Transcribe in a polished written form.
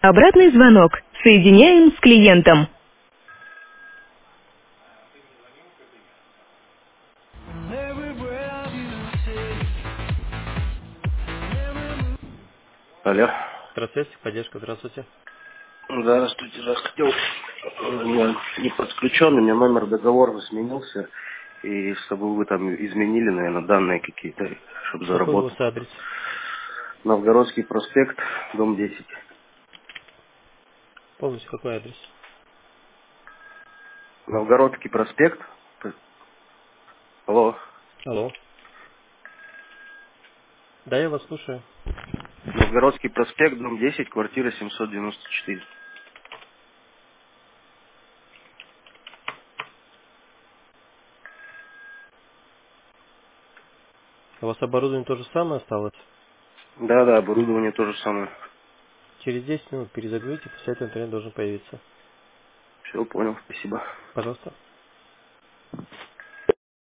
Обратный звонок. Соединяем с клиентом. Алло. Здравствуйте, поддержка, здравствуйте. Здравствуйте, хотел. У меня не подключен, у меня номер договора сменился. И чтобы вы там изменили, наверное, данные какие-то, чтобы Какой у вас заработать. адрес? Новгородский проспект, дом 10. Помните, какой адрес? Новгородский проспект. Алло. Алло. Да, я вас слушаю. Новгородский проспект, дом 10, квартира 794. У вас оборудование то же самое осталось? Да, оборудование то же самое. Через 10 минут перезагрузите, после этого интернет должен появиться. Все, понял, спасибо. Пожалуйста.